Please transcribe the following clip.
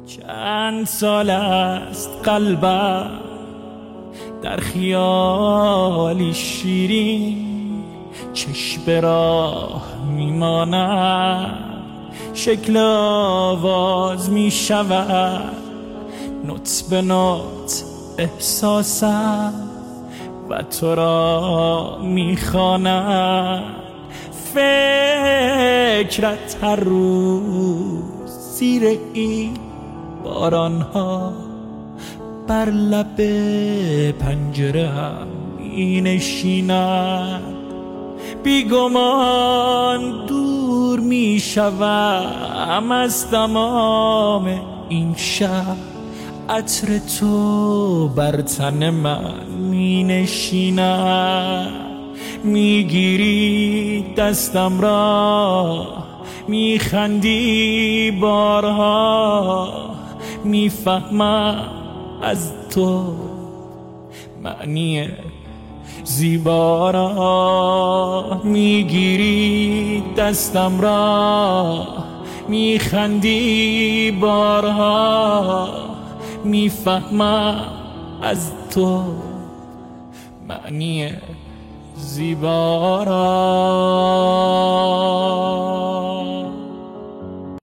چند سال است قلبم در خیالی شیرین، چشم راه میماند، شکل آواز میشود، نوت به نوت احساسم و تو را میخواند. فکرت هر روز زیر این بارانها بر لب پنجره هم می نشیند. بیگمان دور می شوم از تمام این شهر، عطر تو بر تن من می نشیند. می گیری دستم را، می خندی بارها، می فهمم از تو معنی زیبا را. می گیری دستم را، می خندی بارها، می فهمم از تو معنی زیبا را.